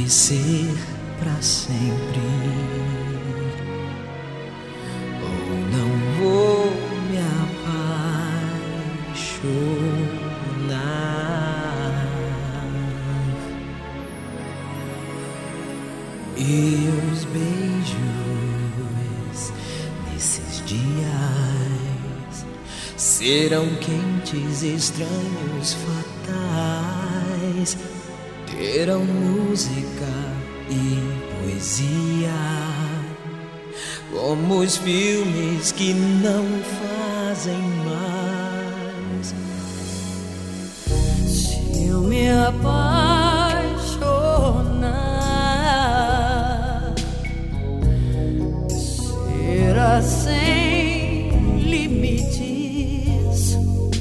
que ser pra sempre, ou não vou me apaixonar. E os beijos nesses dias serão quentes, estranhos, fatais. Terão música e poesia, como os filmes que não fazem mais. Se eu me apaixonar, será sem limites,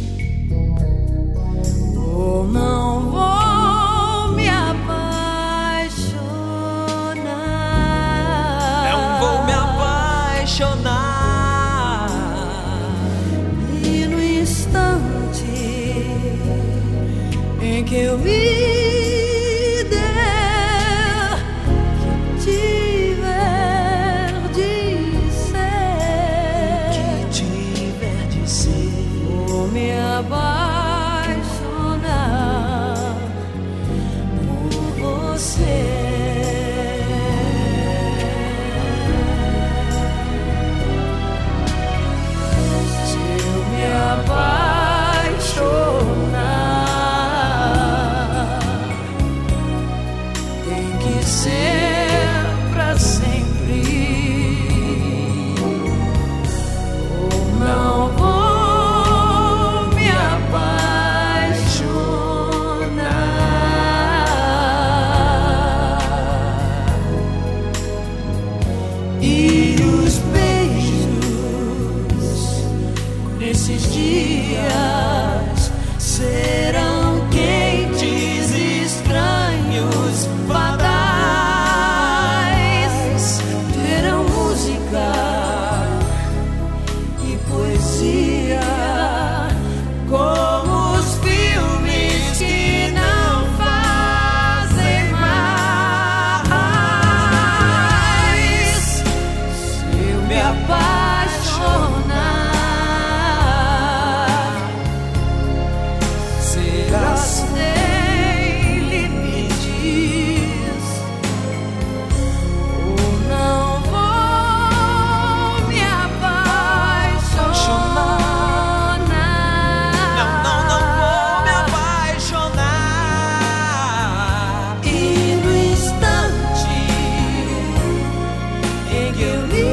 ou não vou me apaixonar. Não vou me apaixonar. E no instante em que eu me der, que tiver de ser, vou me apaixonar por você. Se eu me apaixonar, tem que ser pra sempre, ou não vou me apaixonar. E os beijos nesses dias serão quentes, estranhos, fatais. Terão música e poesia, como os filmes que não fazem mais. Se eu me apaixonar, será sem limites, ou não vou me apaixonar. Não vou me apaixonar. E no instante em que eu me